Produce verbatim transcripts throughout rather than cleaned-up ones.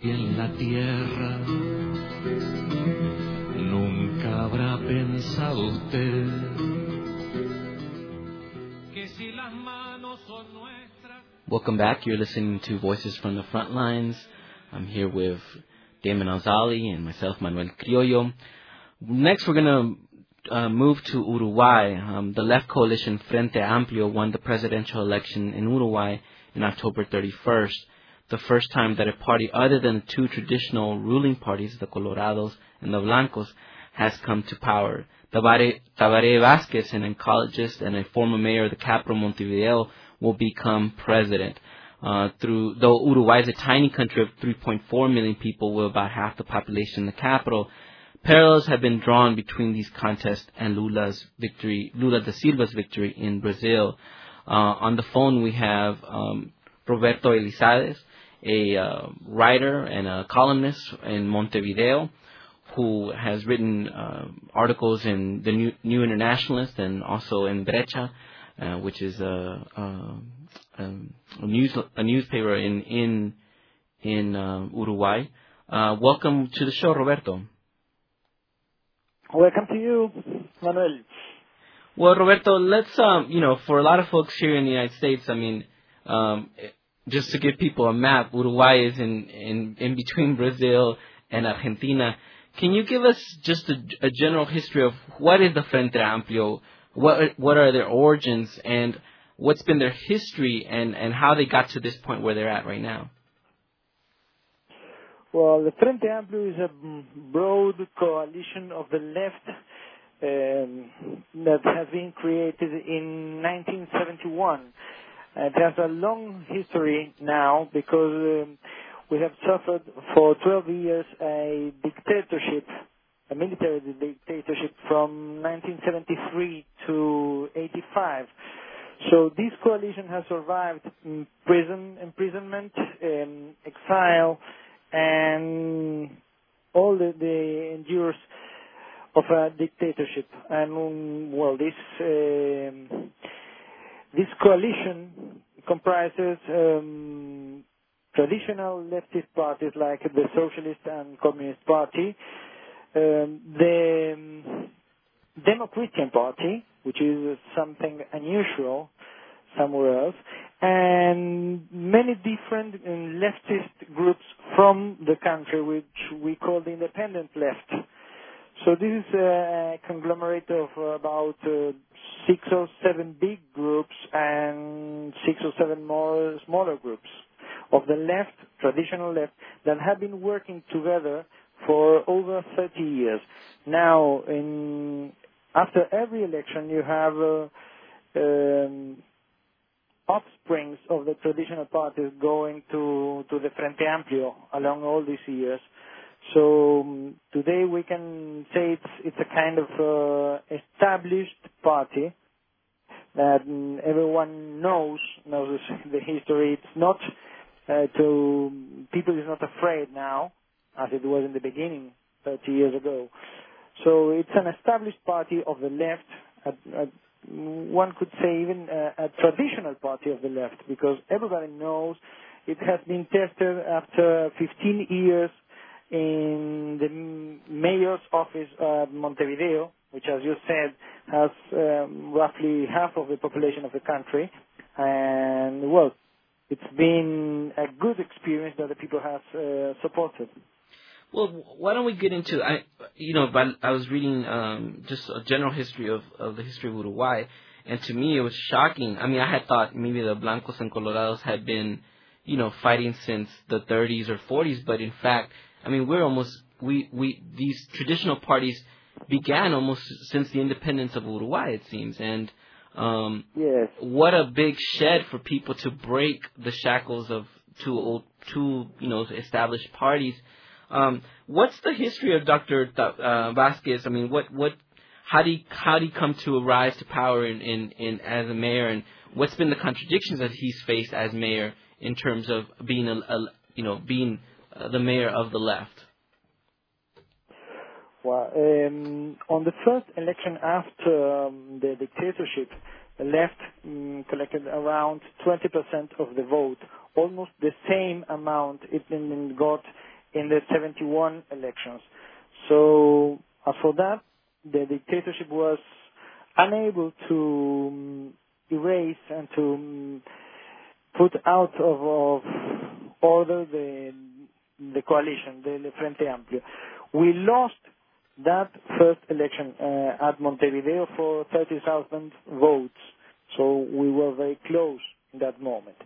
en la tierra, nunca habrá pensado usted que si las manos son nuestras. Welcome back. You're listening to Voices from the Front Lines. I'm here with Damon Alzali and myself, Manuel Criollo. Next, we're going to uh, move to Uruguay. Um, the left coalition Frente Amplio won the presidential election in Uruguay in October thirty-first. The first time that a party other than the two traditional ruling parties, the Colorados and the Blancos, has come to power. Tabaré, Tabaré Vázquez, an oncologist and a former mayor of the capital, Montevideo, will become president. Uh, through though Uruguay is a tiny country of three point four million people with about half the population in the capital, parallels have been drawn between these contests and Lula's victory, Lula da Silva's victory in Brazil. Uh, on the phone we have um, Roberto Elizalde, a uh, writer and a columnist in Montevideo, who has written uh, articles in the New, New Internationalist and also in Brecha, uh, which is a, a, a news a newspaper in in in uh, Uruguay. Uh, welcome to the show, Roberto. Welcome to you, Manuel. Well, Roberto, let's um, you know, for a lot of folks here in the United States, I mean, um, just to give people a map, Uruguay is in, in, in between Brazil and Argentina. Can you give us just a, a general history of what is the Frente Amplio, what what are their origins, and what's been their history, and, and how they got to this point where they're at right now? Well, the Frente Amplio is a broad coalition of the left um, that has been created in nineteen seventy-one. It has a long history now because um, we have suffered for twelve years a dictatorship, a military dictatorship from nineteen seventy-three to eighty-five. So this coalition has survived prison, imprisonment, um, exile, and all the, the endures of a dictatorship. And um, well, this um, this coalition comprises um, traditional leftist parties like the Socialist and Communist Party, um, the um, Demo-Christian Party, which is something unusual somewhere else, and many different uh, leftist groups from the country, which we call the independent left. So this is a conglomerate of about uh, six or seven big groups and six or seven more smaller groups of the left, traditional left, that have been working together for over thirty years. Now, in, after every election, you have uh, um, offsprings of the traditional parties going to, to the Frente Amplio along all these years. So um, today we can say it's it's a kind of uh, established party that um, everyone knows knows the history. It's not uh, to people is not afraid now as it was in the beginning thirty years ago. So it's an established party of the left. A, a, one could say even a, a traditional party of the left, because everybody knows it has been tested after fifteen years in the mayor's office at Montevideo, which, as you said, has um, roughly half of the population of the country. And, well, it's been a good experience that the people have uh, supported. Well, why don't we get into, I, you know, but I was reading um, just a general history of, of the history of Uruguay, and to me it was shocking. I mean, I had thought maybe the Blancos and Colorados had been, you know, fighting since the thirties or forties, but in fact, I mean, we're almost, we, we, these traditional parties began almost since the independence of Uruguay, it seems. And um, yes. What a big shed for people to break the shackles of two old, two, you know, established parties. Um, what's the history of Doctor Uh, Vázquez? I mean, what, what, how did he, how did he come to rise to power in, in, in, as a mayor, and what's been the contradictions that he's faced as mayor in terms of being a, a you know, being Uh, the mayor of the left? Well, um, on the first election after um, the dictatorship, the left um, collected around twenty percent of the vote, almost the same amount it got in the seventy-one elections. So as for that, the dictatorship was unable to um, erase and to um, put out of, of order the the coalition, the, the Frente Amplio. We lost that first election uh, at Montevideo for thirty thousand votes, so we were very close in that moment.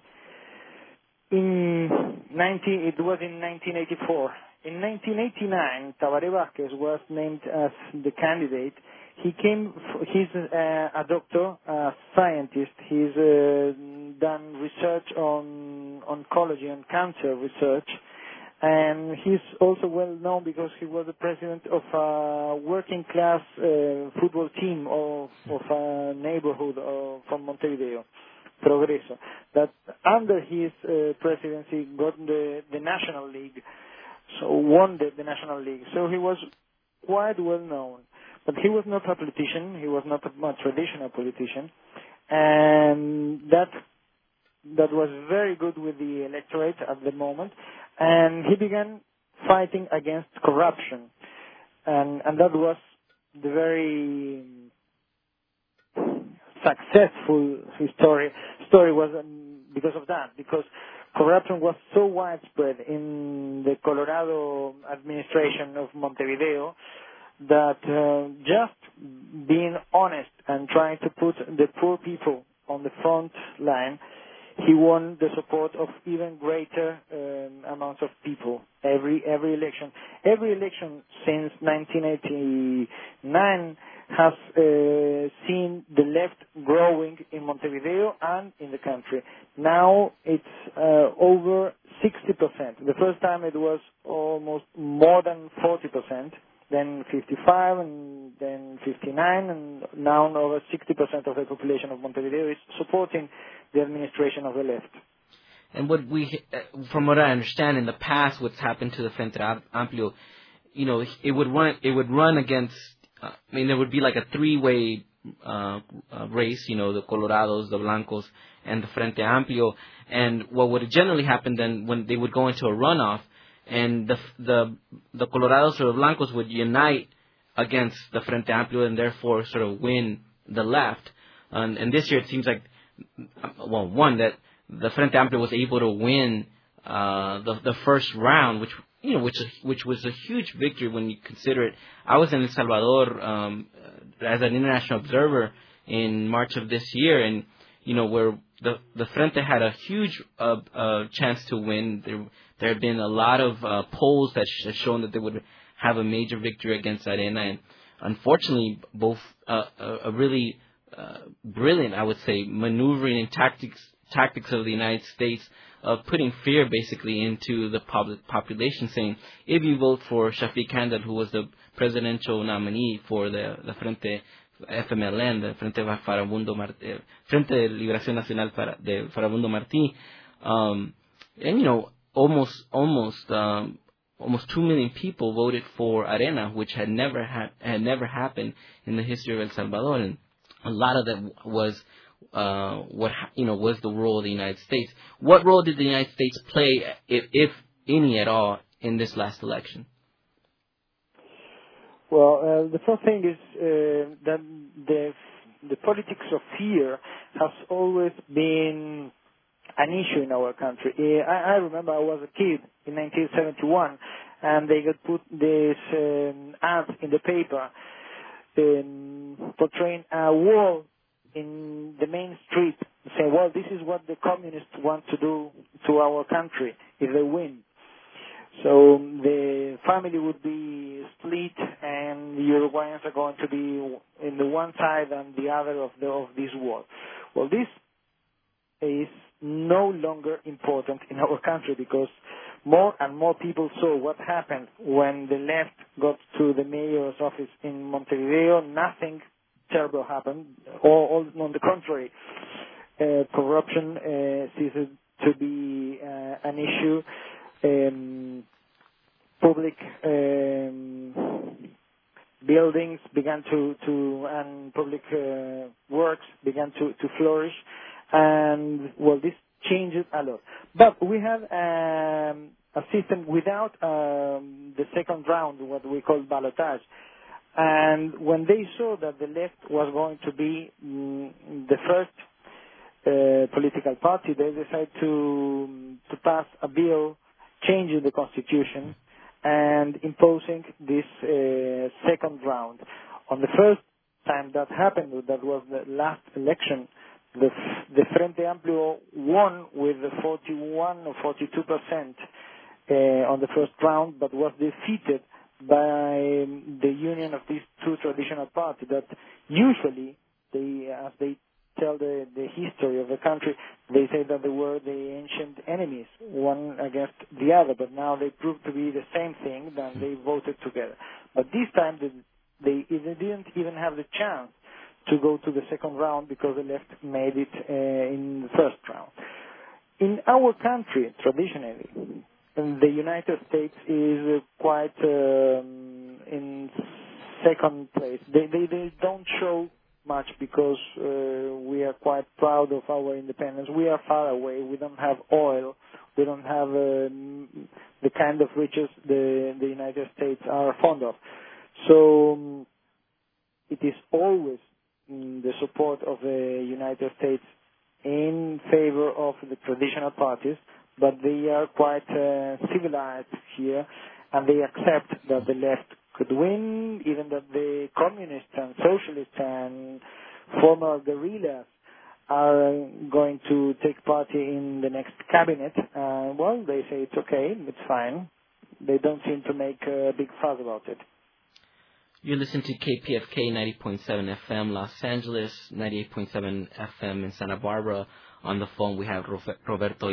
In nineteen, it was in nineteen eighty-four. In nineteen eighty-nine, Tabaré Vázquez was named as the candidate. He came, he's uh, a doctor, a scientist. He's uh, done research on oncology and cancer research. And he's also well known because he was the president of a working class uh, football team of, of a neighborhood of, from Montevideo, Progreso, that under his uh, presidency got the, the National League, so won the, the National League. So he was quite well known. But he was not a politician. He was not a, a traditional politician. And that that was very good with the electorate at the moment. And he began fighting against corruption. And, and that was the very successful story, story was um, because of that, because corruption was so widespread in the Colorado administration of Montevideo that uh, just being honest and trying to put the poor people on the front line, he won the support of even greater um, amounts of people every every election. Every election since nineteen eighty-nine has uh, seen the left growing in Montevideo and in the country. Now it's uh, over sixty percent. The first time it was almost more than forty percent. Then fifty-five, and then fifty-nine, and now over sixty percent of the population of Montevideo is supporting the administration of the left. And what we, from what I understand, in the past, what's happened to the Frente Amplio, you know, it would run, it would run against. Uh, I mean, there would be like a three-way uh, uh, race. You know, the Colorados, the Blancos, and the Frente Amplio. And what would generally happen then, when they would go into a runoff, and the the the Colorados or the Blancos would unite against the Frente Amplio and therefore sort of win the left. And, and this year it seems like, well, one, that the Frente Amplio was able to win uh, the the first round, which you know, which which was a huge victory when you consider it. I was in El Salvador um, as an international observer in March of this year, and you know, where the the Frente had a huge uh, uh, chance to win. There there have been a lot of uh, polls that have shown that they would have a major victory against Arena, and unfortunately, both uh, a, a really uh, brilliant, I would say, maneuvering and tactics tactics of the United States of putting fear basically into the public population, saying if you vote for Shafiq Handel, who was the presidential nominee for the the Frente F M L N, the Frente Farabundo Martí, Frente de Liberación Nacional de Farabundo Martí, um, and you know, almost almost um, almost two million people voted for Arena, which had never had had never happened in the history of El Salvador, and a lot of that was uh, what you know was the role of the United States. What role did the United States play, if, if any at all, in this last election? Well, uh, the first thing is uh, that the the politics of fear has always been an issue in our country. Uh, I, I remember I was a kid in nineteen seventy-one, and they got put this um, ad in the paper um, portraying a wall in the main street, saying, "Well, this is what the communists want to do to our country if they win." So the family would be split, and the Uruguayans are going to be in the one side and the other of the of this wall. Well, this is no longer important in our country because more and more people saw what happened when the left got to the mayor's office in Montevideo. Nothing terrible happened, or, or on the contrary, uh, corruption uh, ceased to be uh, an issue. Um, public um, buildings began to, to and public uh, works began to, to flourish, and well, this changed a lot. But we have um, a system without um, the second round, what we call ballotage. And when they saw that the left was going to be mm, the first uh, political party, they decided to to pass a bill changing the constitution and imposing this uh, second round. On the first time that happened, that was the last election, the, the Frente Amplio won with forty-one or forty-two percent uh, on the first round, but was defeated by the union of these two traditional parties that usually, they, as they tell the, the history of the country, they say that they were the ancient enemies, one against the other, but now they proved to be the same thing, and they voted together. But this time, they, they, they didn't even have the chance to go to the second round because the left made it uh, in the first round. In our country, traditionally, the United States is quite um, in second place. They, they, they don't show much because uh, we are quite proud of our independence. We are far away. We don't have oil. We don't have um, the kind of riches the, the United States are fond of. So um, it is always um, the support of the United States in favor of the traditional parties, but they are quite uh, civilized here, and they accept that the left could win, even that the communists and socialists and former guerrillas are going to take part in the next cabinet. Uh, well, they say it's okay, it's fine. They don't seem to make a big fuss about it. You listen to K P F K ninety point seven F M Los Angeles, ninety-eight point seven F M in Santa Barbara. On the phone we have Roberto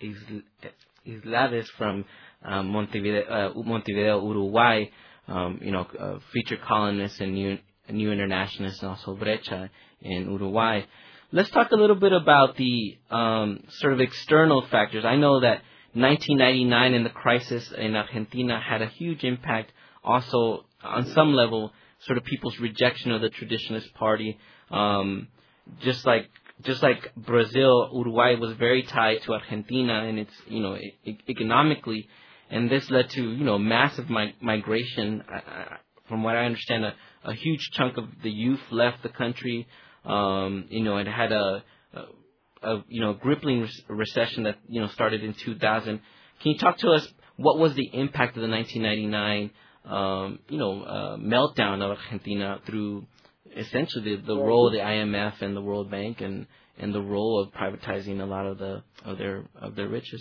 Islades from um, Montevideo, uh, Montevideo, Uruguay. Um, you know, a featured columnist and new, new internationalist, and also Brecha in Uruguay. Let's talk a little bit about the um, sort of external factors. I know that nineteen ninety-nine and the crisis in Argentina had a huge impact also on some level, sort of people's rejection of the traditionalist party. Um, just like just like Brazil, Uruguay was very tied to Argentina, and it's, you know, e- economically. And this led to, you know, massive mi- migration. I, I, from what I understand, a, a huge chunk of the youth left the country. Um, you know, it had a, a, a you know, crippling re- recession that, you know, started in two thousand. Can you talk to us, what was the impact of the nineteen ninety-nine, um, you know, uh, meltdown of Argentina through essentially the, the role of the I M F and the World Bank, and, and the role of privatizing a lot of the of their of their riches?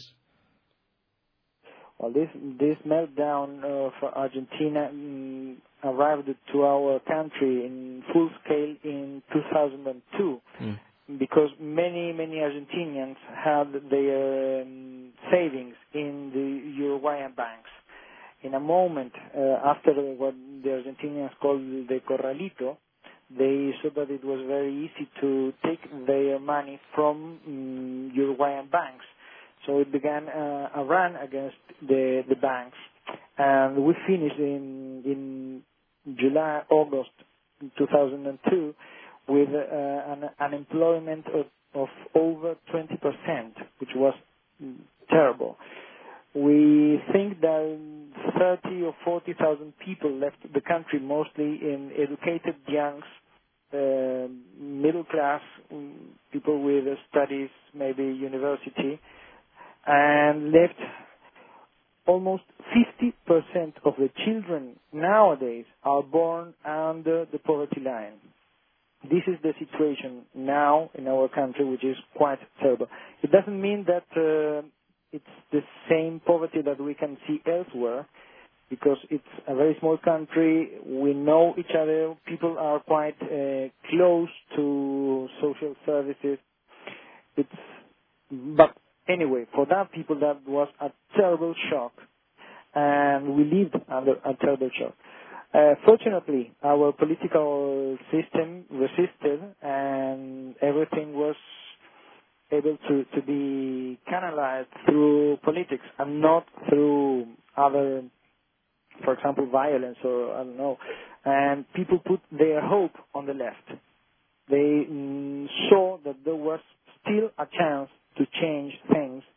Well, this this meltdown uh, for Argentina um, arrived to our country in full scale in two thousand two, mm. because many many Argentinians had their um, savings in the Uruguayan banks. In a moment uh, after what the Argentinians call the corralito, they saw that it was very easy to take their money from um, Uruguayan banks. So it began uh, a run against the, the banks, and we finished in in July, August two thousand two with uh, an unemployment of, of over twenty percent, which was terrible. We think that thirty or forty thousand people left the country, mostly in educated youngs, uh, middle class, people with studies, maybe university, and left almost fifty percent of the children nowadays are born under the poverty line. This is the situation now in our country, which is quite terrible. It doesn't mean that uh, it's the same poverty that we can see elsewhere, because it's a very small country. We know each other. People are quite uh, close to social services. It's, but anyway, for that people, that was a terrible shock, and we lived under a terrible shock. Uh, fortunately, our political system resisted, and everything was able to, to be canalized through politics and not through other, for example, violence or I don't know. And people put their hope on the left. They mm, saw that there was still a chance to change things,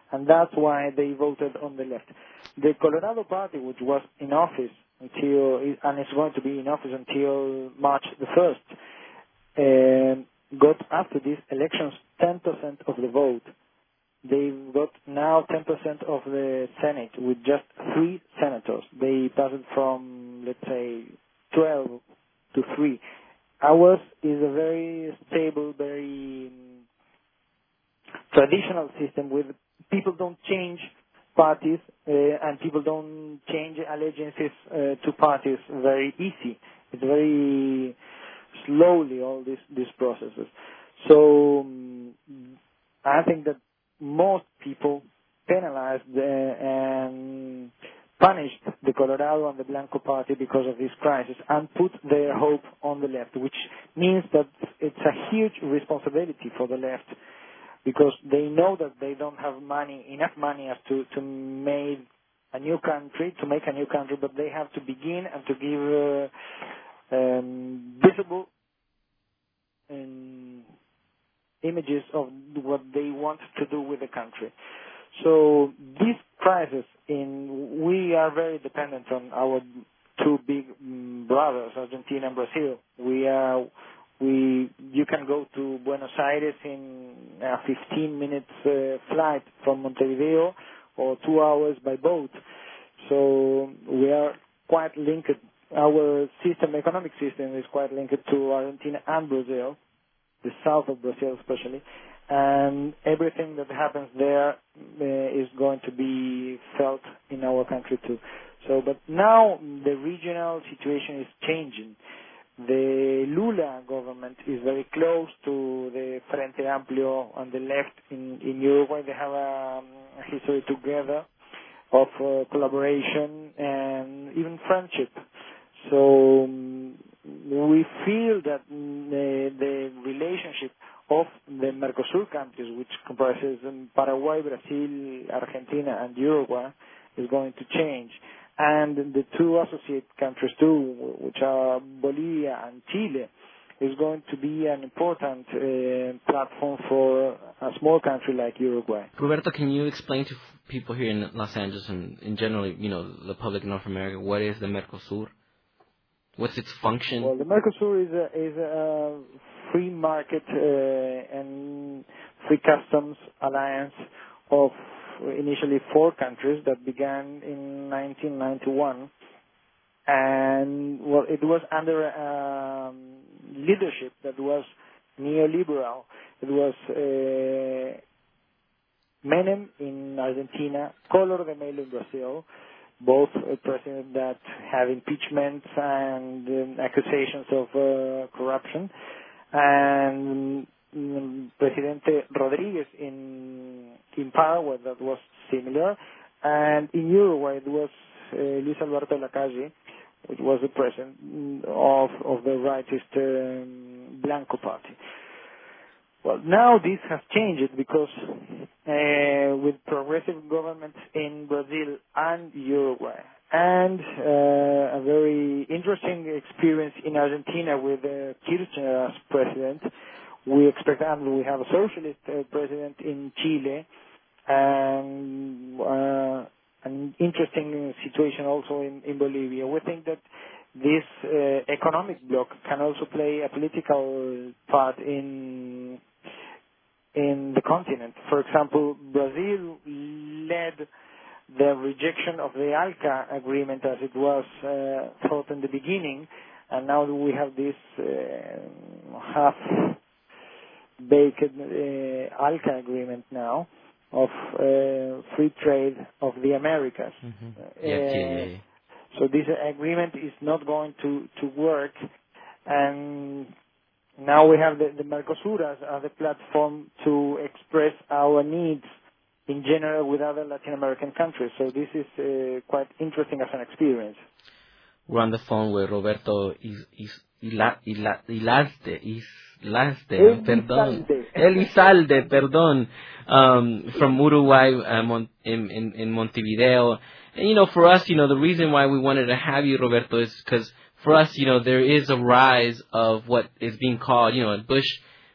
and that's why they voted on the left. The Colorado Party, which was in office until, and is going to be in office until March the first, um, got after these elections ten percent of the vote. They've got now ten percent of the Senate with just three senators. They passed from, let's say, twelve to three. Ours is a very stable, very traditional system with people don't change parties uh, and people don't change allegiances uh, to parties very easy. It's very slowly, all these these processes. So um, I think that most people penalized uh, and punished the Colorado and the Blanco Party because of this crisis and put their hope on the left, which means that it's a huge responsibility for the left because they know that they don't have money, enough money as to, to make a new country, to make a new country, but they have to begin and to give uh, um, visible um, images of what they want to do with the country. So this crisis, in we are very dependent on our two big um, brothers, Argentina and Brazil. We are, we you can go to Buenos Aires in a fifteen minutes uh, flight from Montevideo, or two hours by boat. So we are quite linked. Our system, economic system, is quite linked to Argentina and Brazil, the south of Brazil especially, and everything that happens there uh, is going to be felt in our country too. So, but now the regional situation is changing. The Lula government is very close to the Frente Amplio on the left in, in Uruguay. They have a, a history together of uh, collaboration and even friendship. So um, we feel that the, the relationship of the Mercosur countries, which comprises um, Paraguay, Brazil, Argentina, and Uruguay, is going to change. And the two associate countries too, which are Bolivia and Chile, is going to be an important uh, platform for a small country like Uruguay. Roberto, can you explain to people here in Los Angeles and in general, you know, the public in North America, what is the Mercosur? What's its function? Well, the Mercosur is a, is a free market uh, and free customs alliance of initially four countries that began in nineteen ninety-one. And, well, it was under um, leadership that was neoliberal. It was uh, Menem in Argentina, Collor de Mello in Brazil, both uh, presidents that have impeachments and um, accusations of uh, corruption, and um, Presidente Rodriguez in in Paraguay, that was similar, and in Uruguay it was uh, Luis Alberto Lacalle, which was the president of of the rightist um, Blanco Party. Well, now this has changed because uh, with progressive governments in Brazil and Uruguay, and uh, a very interesting experience in Argentina with uh, Kirchner as president, we expect, and we have a socialist uh, president in Chile, and uh, an interesting situation also in, in Bolivia. We think that this uh, economic bloc can also play a political part in in the continent. For example, Brazil led the rejection of the ALCA agreement as it was uh, thought in the beginning, and now we have this uh, half-baked uh, ALCA agreement now of uh, free trade of the Americas. Mm-hmm. Uh, yeah, yeah, yeah. So this agreement is not going to, to work, and now we have the, the Mercosur as, as a platform to express our needs in general with other Latin American countries. So this is uh, quite interesting as an experience. We're on the phone with Roberto Is, Is, Ila, Ila, Ilazde, Ilazde, Elizalde. perdón, Elizalde, perdón, um, from Uruguay, uh, Mon, in, in, in Montevideo. And, you know, for us, you know, the reason why we wanted to have you, Roberto, is because for us, you know, there is a rise of what is being called, you know, Bush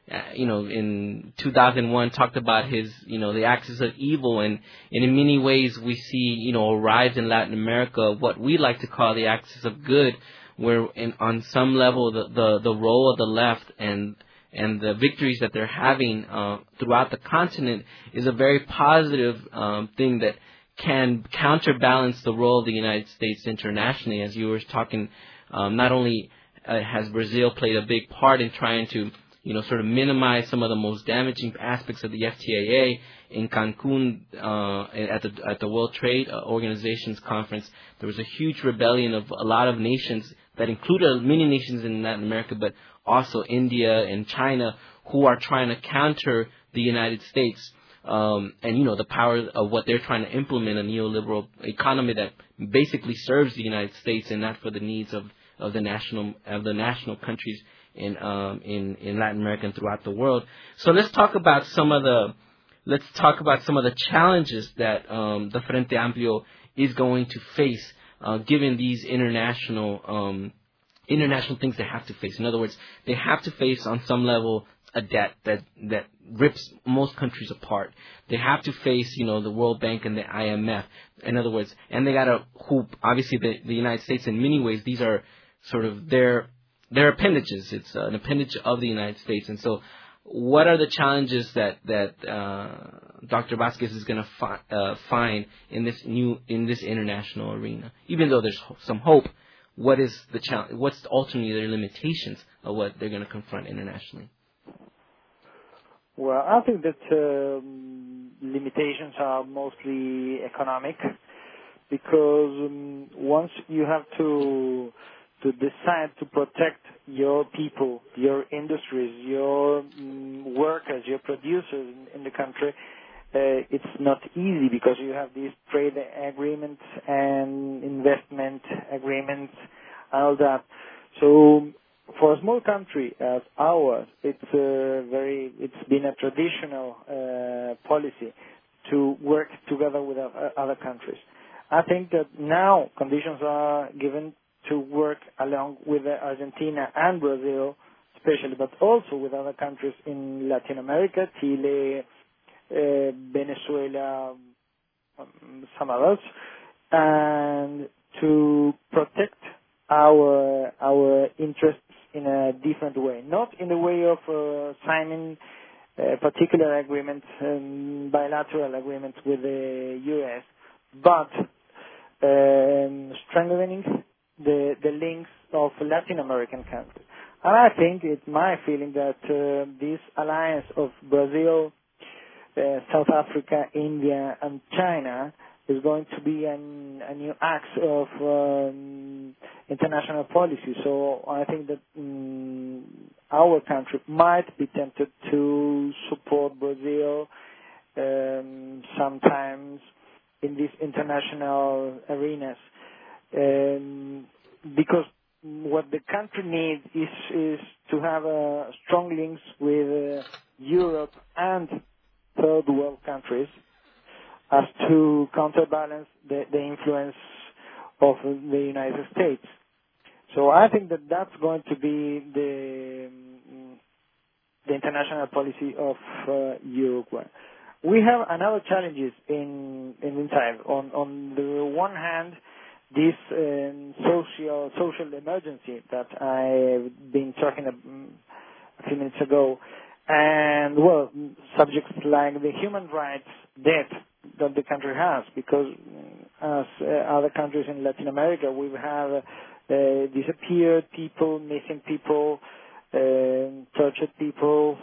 uh, you know, in two thousand one talked about his, you know, the axis of evil. And, and in many ways we see, you know, a rise in Latin America, what we like to call the axis of good, where in, on some level the, the, the role of the left and and the victories that they're having uh, throughout the continent is a very positive um, thing that can counterbalance the role of the United States internationally. As you were talking, um, not only uh, has Brazil played a big part in trying to, you know, sort of minimize some of the most damaging aspects of the F T A A in Cancun uh, at the at the World Trade Organization's conference. There was a huge rebellion of a lot of nations that included many nations in Latin America, but also India and China, who are trying to counter the United States. Um, and, you know, the power of what they're trying to implement, a neoliberal economy that basically serves the United States and not for the needs of, of the national of the national countries in um, in in Latin America and throughout the world. So let's talk about some of the let's talk about some of the challenges that um, the Frente Amplio is going to face, uh, given these international um, international things they have to face. In other words, they have to face on some level a debt that that rips most countries apart. They have to face, you know, the World Bank and the I M F. In other words, and they got to hoop. Obviously, the, the United States, in many ways, these are sort of their their appendages. It's an appendage of the United States. And so, what are the challenges that that uh, Doctor Vasquez is going to fi- uh, find in this new in this international arena? Even though there's ho- some hope, what is the challenge? What's ultimately their limitations of what they're going to confront internationally? Well, I think that um, limitations are mostly economic, because um, once you have to to decide to protect your people, your industries, your um, workers, your producers in, in the country, uh, it's not easy, because you have these trade agreements and investment agreements and all that. So for a small country as ours, it's uh, very. It's been a traditional uh, policy to work together with other countries. I think that now conditions are given to work along with Argentina and Brazil, especially, but also with other countries in Latin America, Chile, uh, Venezuela, um, some others, and to protect our our interests in a different way, not in the way of uh, signing uh, particular agreements, um, bilateral agreements with the U S, but um, strengthening the the links of Latin American countries. And I think it's my feeling that uh, this alliance of Brazil, uh, South Africa, India, and China is going to be an, a new axe of um, international policy. So I think that um, our country might be tempted to support Brazil um, sometimes in these international arenas, um, because what the country needs is, is to have uh, strong links with uh, Europe and third world countries, as to counterbalance the, the influence of the United States. So I think that that's going to be the um, the international policy of uh, Uruguay. We have another challenges in in inside. On on the one hand, this um, social social emergency that I've been talking about a few minutes ago, and well, subjects like the human rights debt that the country has, because as uh, other countries in Latin America, we have uh, uh, disappeared people, missing people, uh, tortured people,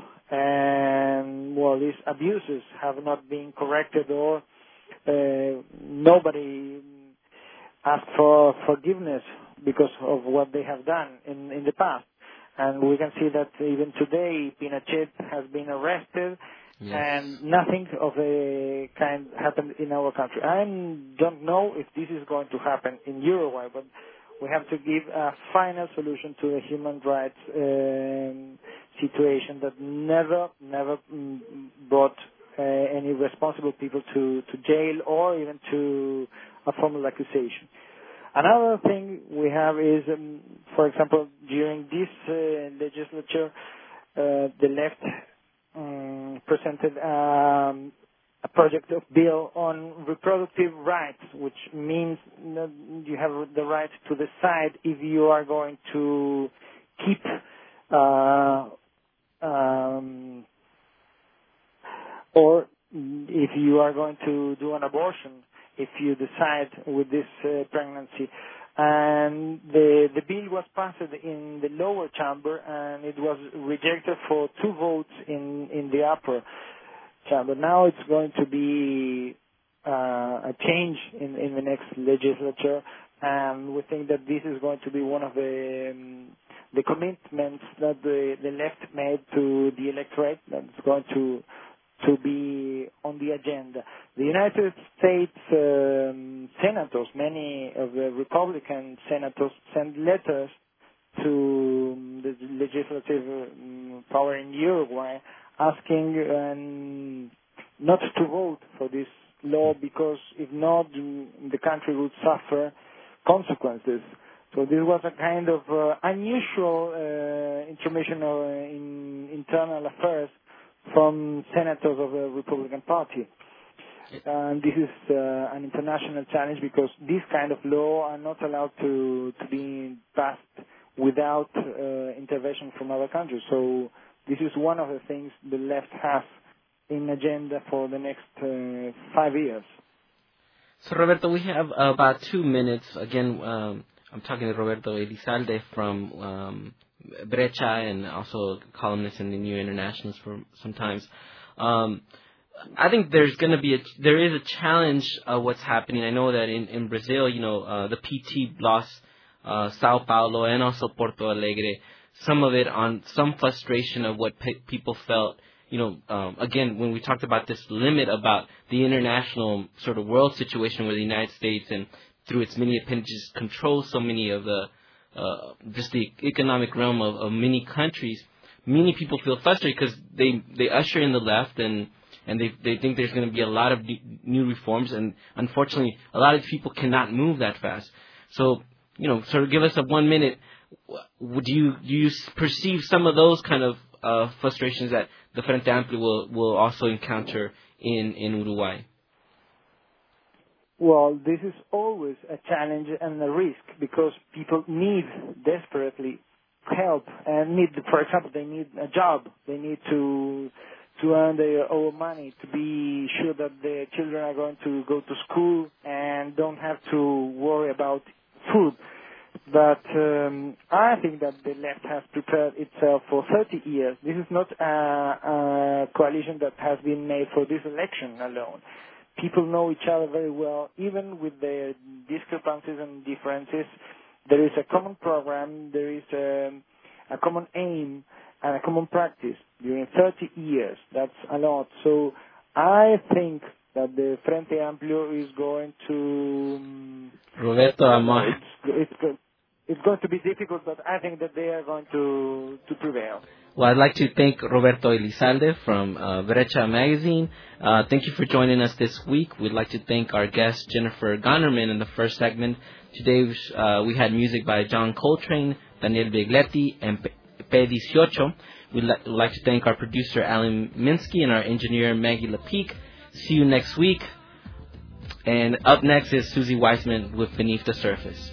and well, these abuses have not been corrected, or uh, nobody asked for forgiveness because of what they have done in, in the past. And we can see that even today, Pinochet has been arrested. Yes. And nothing of a kind happened in our country. I don't know if this is going to happen in Uruguay, but we have to give a final solution to a human rights um, situation that never, never mm, brought uh, any responsible people to, to jail or even to a formal accusation. Another thing we have is, um, for example, during this uh, legislature, uh, the left um, presented um, a project of bill on reproductive rights, which means that you have the right to decide if you are going to keep uh, um, or if you are going to do an abortion if you decide with this uh, pregnancy. And the the bill was passed in the lower chamber, and it was rejected for two votes in, in the upper chamber. Now it's going to be uh, a change in, in the next legislature, and we think that this is going to be one of the um, the commitments that the, the left made to the electorate that's going to to be on the agenda. The United States um, senators, many of the Republican senators, sent letters to the legislative um, power in Uruguay asking um, not to vote for this law because if not, the country would suffer consequences. So this was a kind of uh, unusual uh, information uh, in internal affairs from senators of the Republican Party. And this is uh, an international challenge because these kind of law are not allowed to, to be passed without uh, intervention from other countries. So this is one of the things the left has in agenda for the next uh, five years. So, Roberto, we have uh, about two minutes. Again, um, I'm talking to Roberto Elizalde from um, Brecha and also columnist in the New Internationals for sometimes. Um, I think there's going to be a, there is a challenge of what's happening. I know that in, in Brazil, you know, uh, the P T lost uh, Sao Paulo and also Porto Alegre. Some of it on some frustration of what pe- people felt. You know, um, again, when we talked about this limit about the international sort of world situation where the United States and through its many appendages controls so many of the Uh, just the economic realm of, of many countries, many people feel frustrated because they, they usher in the left and, and they, they think there's going to be a lot of new reforms, and unfortunately a lot of people cannot move that fast. So, you know, sort of give us a one minute, would you, do you perceive some of those kind of uh, frustrations that the Frente Amplio will, will also encounter in, in Uruguay? Well, this is always a challenge and a risk because people need desperately help and need, for example, they need a job. They need to to earn their own money, to be sure that their children are going to go to school and don't have to worry about food. But um, I think that the left has prepared itself for thirty years. This is not a, a coalition that has been made for this election alone. People know each other very well, even with their discrepancies and differences. There is a common program, there is a, a common aim, and a common practice during thirty years. That's a lot. So I think that the Frente Amplio is going to... Um, Roberto Amar. It's, it's, it's going to be difficult, but I think that they are going to, to prevail. Well, I'd like to thank Roberto Elizalde from uh, Brecha Magazine. Uh, thank you for joining us this week. We'd like to thank our guest, Jennifer Gonnerman, in the first segment. Today, uh, we had music by John Coltrane, Daniel Begletti, and P eighteen. We'd li- like to thank our producer, Alan Minsky, and our engineer, Maggie Lepeak. See you next week. And up next is Susie Weissman with Beneath the Surface.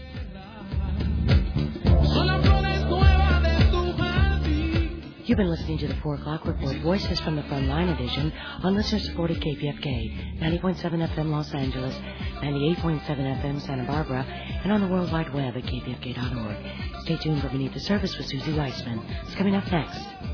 You've been listening to the four o'clock report, Voices from the Frontline edition on listener-supported K P F K, ninety point seven F M Los Angeles, ninety-eight point seven F M Santa Barbara, and on the World Wide Web at k p f k dot org. Stay tuned for Beneath the Surface with Susie Weissman. It's coming up next.